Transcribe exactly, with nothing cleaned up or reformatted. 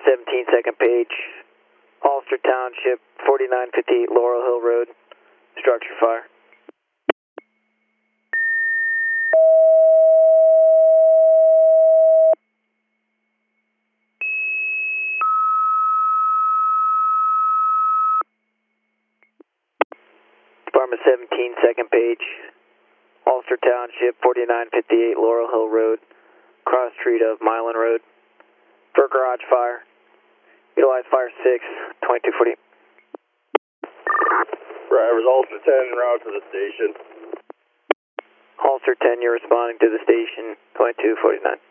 seventeen, second page. Ulster Township, forty-nine fifty-eight Laurel Hill Road. Structure fire. Department seventeen, second page. Ulster Township, forty-nine fifty-eight Laurel Hill Road. Cross street of Milan Road. For garage fire. Utilize fire six, twenty-two forty. Drivers, Ulster ten en route to the station. Ulster ten, you're responding to the station, twenty-two forty-nine.